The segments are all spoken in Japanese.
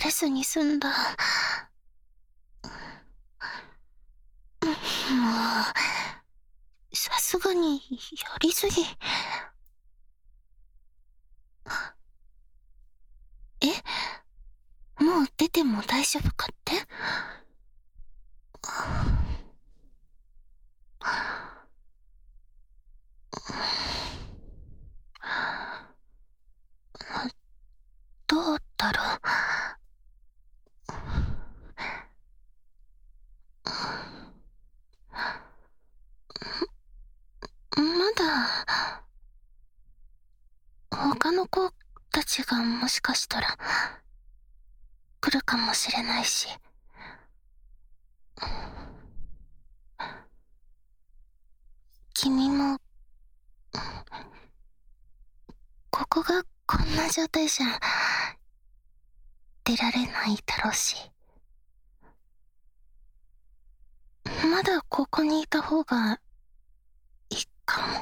れずに済んだ。もう、さすがにやりすぎ。え、もう出ても大丈夫かって？どうだろう。まだ他の子たちがもしかしたら来るかもしれないし。君もここがこんな状態じゃ出られないだろうし、まだここにいた方がいいかも。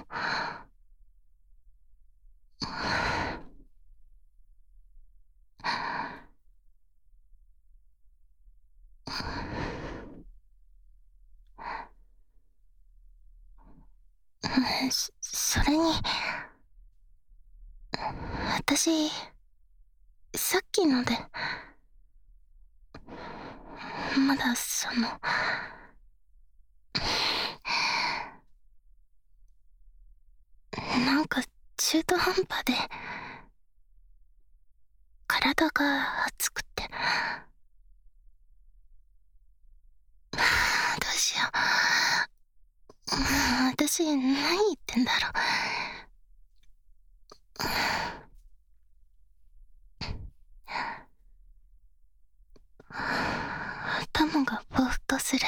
それに、私、さっきので、まだなんか中途半端で、体が熱くて。どうしよう。私、何言ってんだろう。頭がぼーっとする。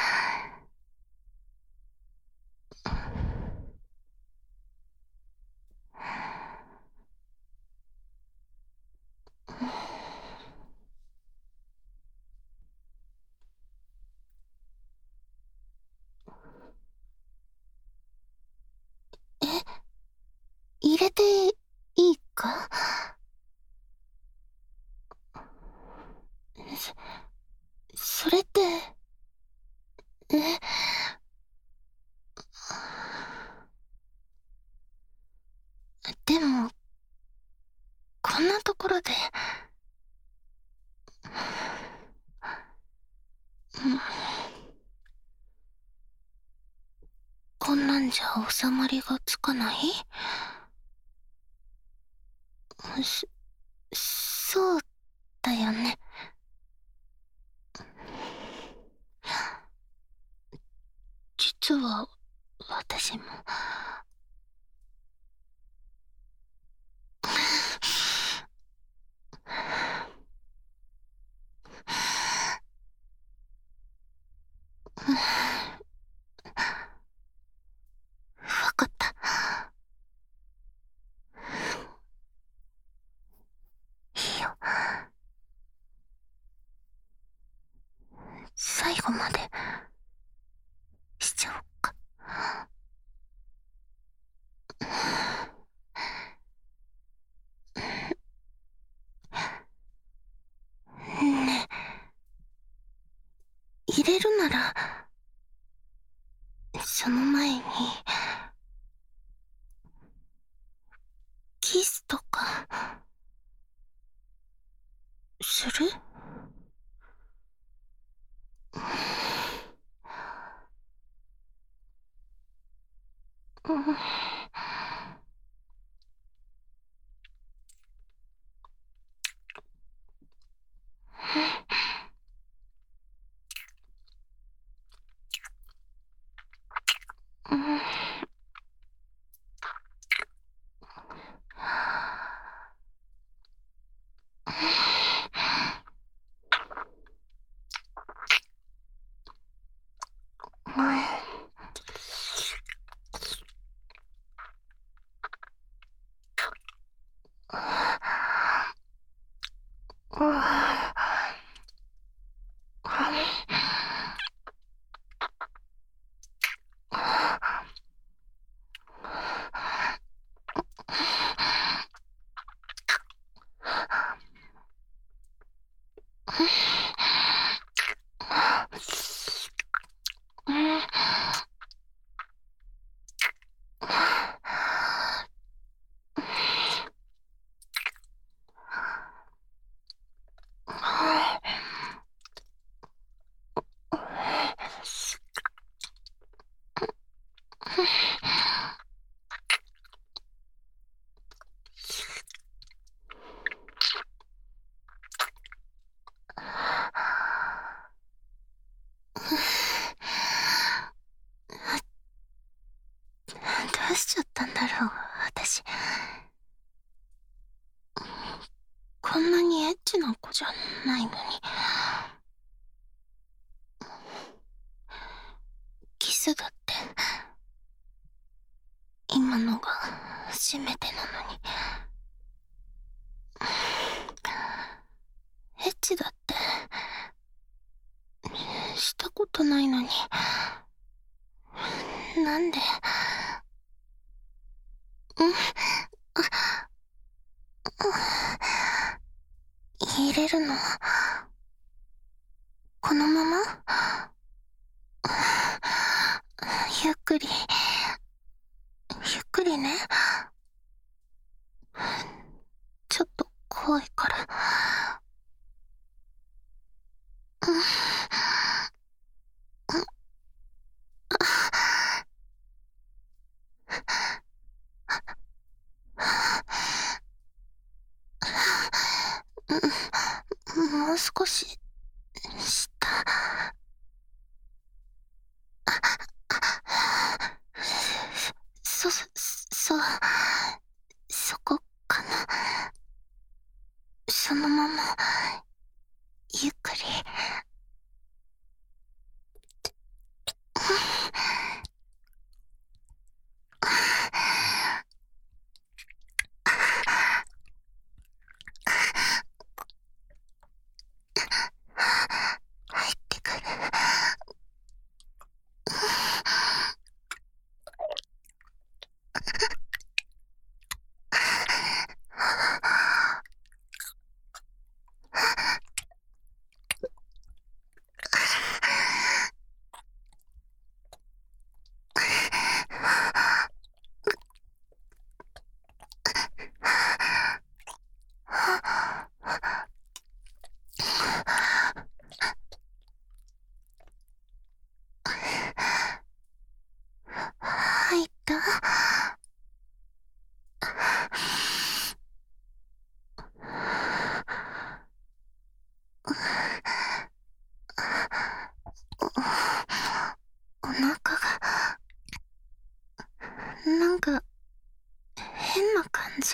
入れていいか？それって、え、でも、こんなところで、こんなんじゃ収まりがつかない？そうだよね。実は、私も。わかった。いいよ。最後まで、しちゃおっか。ねえ、入れるなら、その前に、キスとか、する？うん。うん。 うしちゃったんだろう、私。こんなにエッチな子じゃないのに。キスだって今のが初めてなのに。エッチだってしたことないのに、なんで。入れるのこのまま？ゆっくりゆっくりね。ちょっと怖いから。もう少し下。そうそこかな。そのままゆっくり。入ってくる。入った？お腹がなんか変な感じ。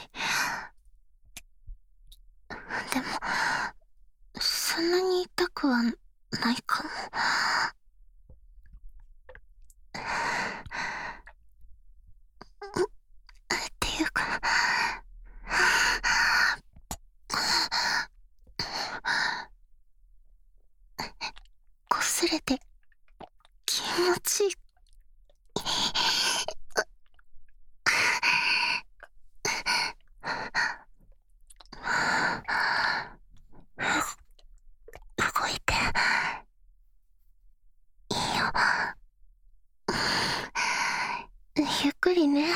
でもそんなに痛くはないかも。っていうか、擦れて気持ちいい。動いていいよ。ゆっくりね。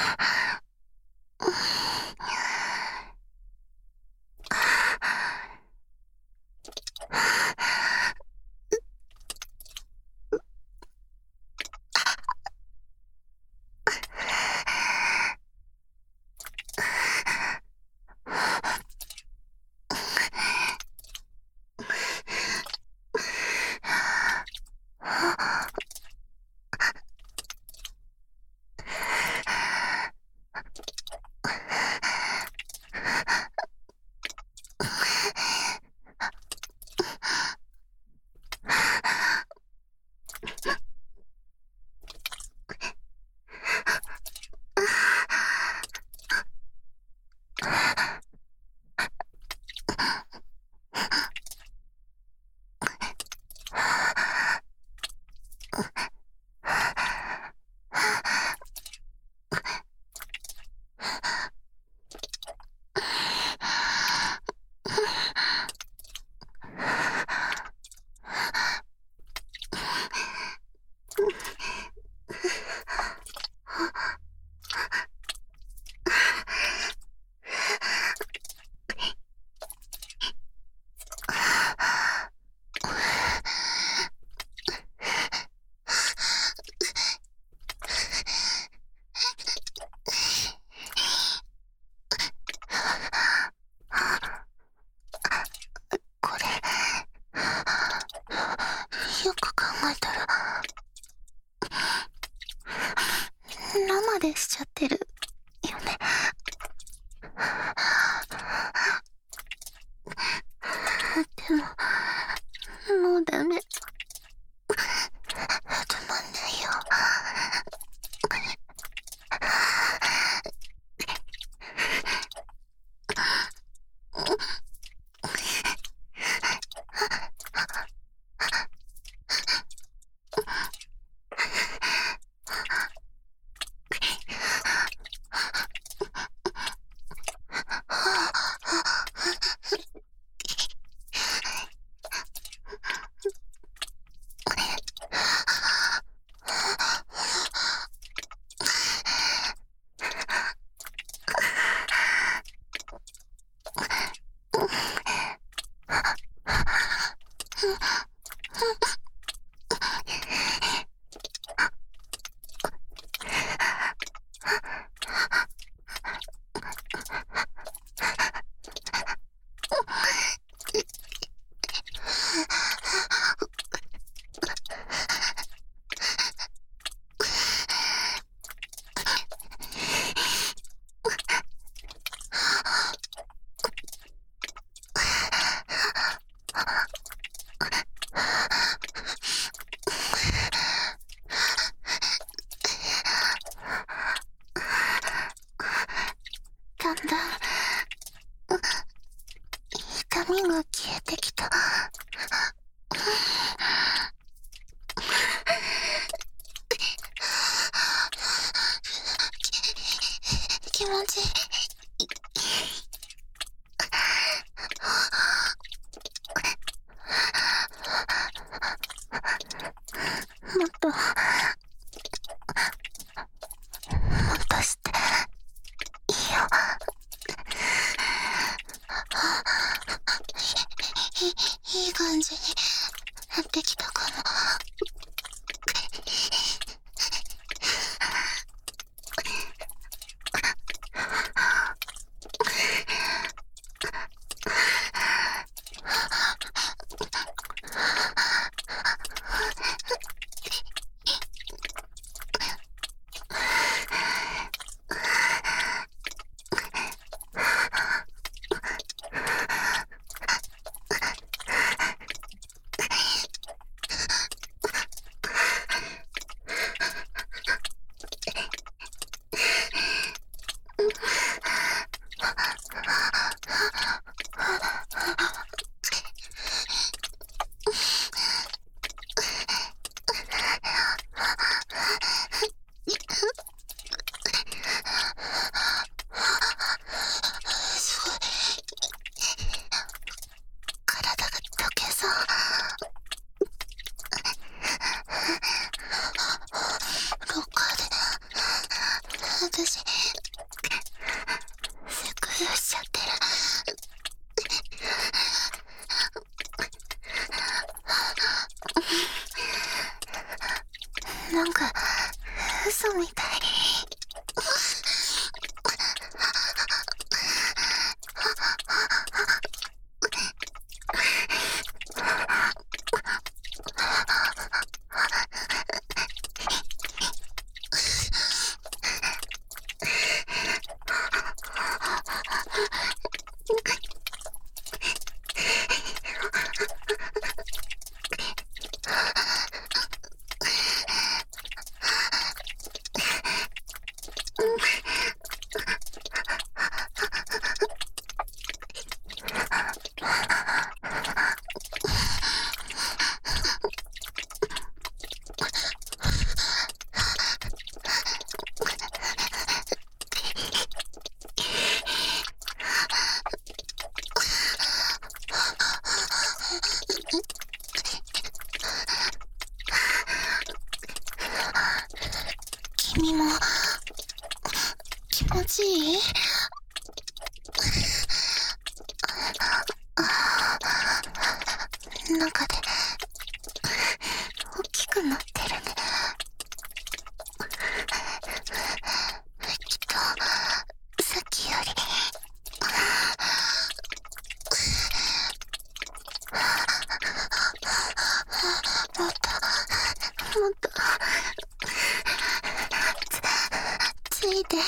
までしちゃってるよね。でももうダメ。止まんないよ。だんだん痛みが消えてきた。気持ちいい。もっともっとしていいよ。いい感じになってきたかも。すごい。体が溶けそう。ロッカーで私セックスしちゃってる。なんか嘘みたい。君も気持ちいい？中で大きくなってるね。きっとさっきよりもっともっといて。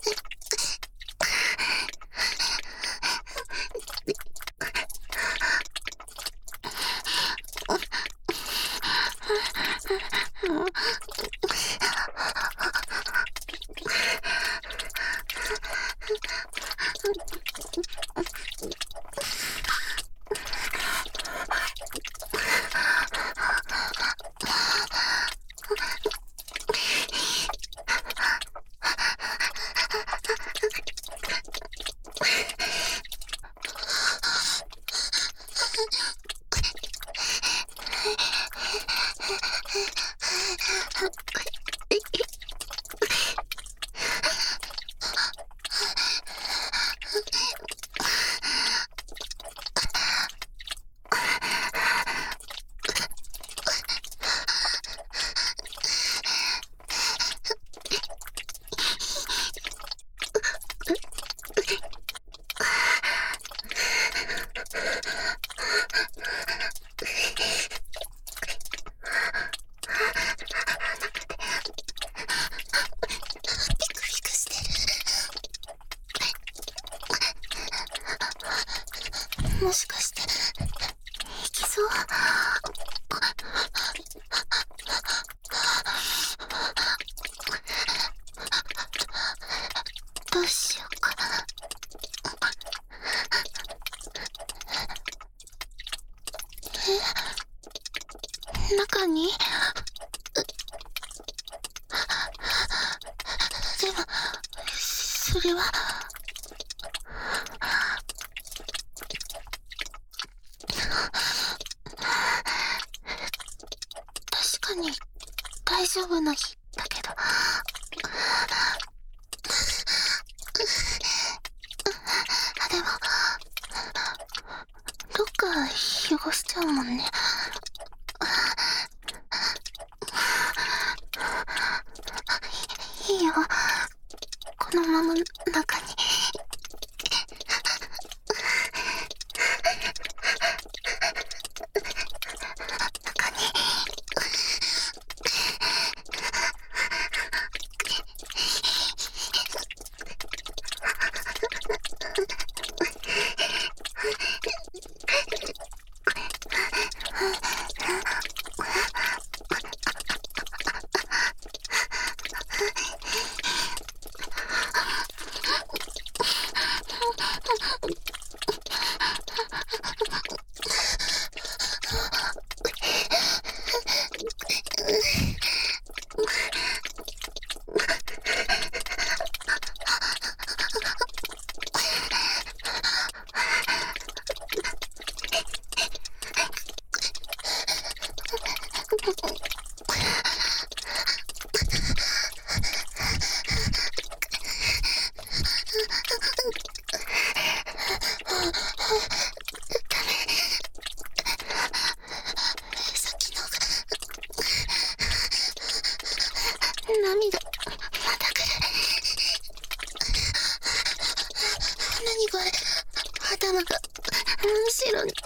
もしかして、いきそう？どうしようかな。中に？でも、それは。確かに大丈夫な日だけど。でも、どっか汚しちゃうもんね。いいよ、このまま中に。涙、また来る。何これ、頭が真っ白に。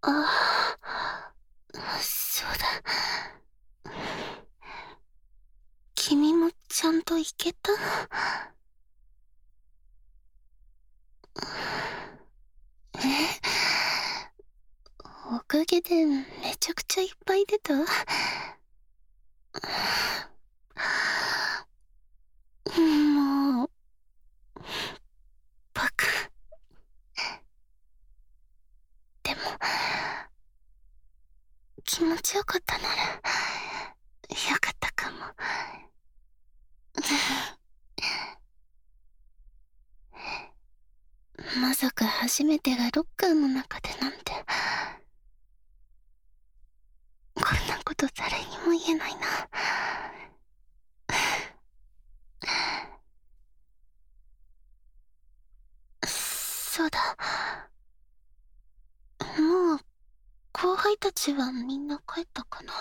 ああ、そうだ。君もちゃんと行けた？おかげでめちゃくちゃいっぱい出た。もう、バカ。でも、気持ちよかったなら、よかったかも。まさか初めてがロッカーの中でなんて。こんなこと誰にも言えないな。そうだ。もう、後輩たちはみんな帰ったかな。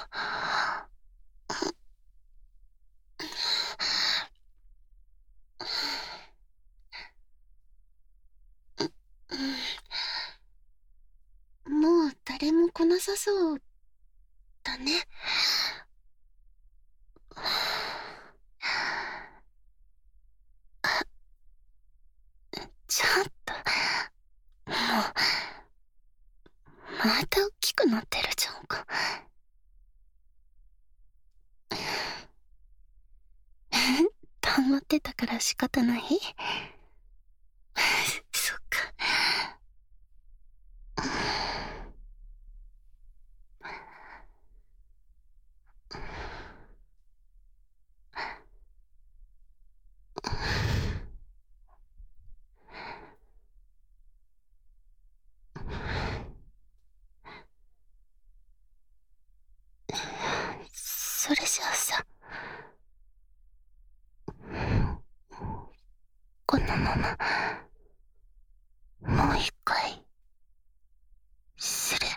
もう誰も来なさそうだね。ちょっと、もう、また大きくなってるじゃんか。黙ってたから仕方ない。そっか。それじゃあさ、このままもう一回する？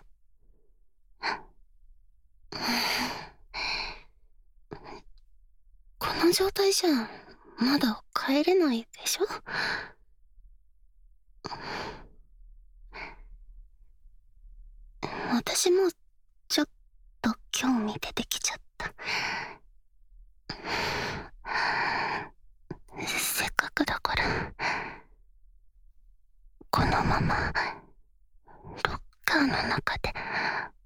この状態じゃまだ帰れないでしょ？私もちょっと興味出てきちゃった。せっかくだから、このままロッカーの中で